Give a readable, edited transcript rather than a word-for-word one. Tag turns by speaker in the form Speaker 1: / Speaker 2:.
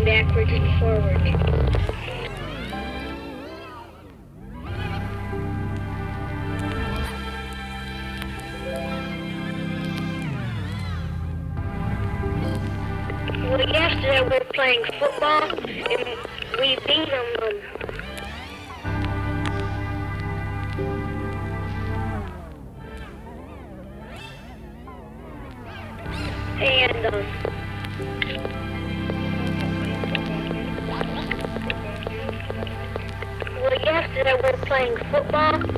Speaker 1: backwards and forward. Well, yesterday we were playing football and we beat them. Well, yesterday we were playing football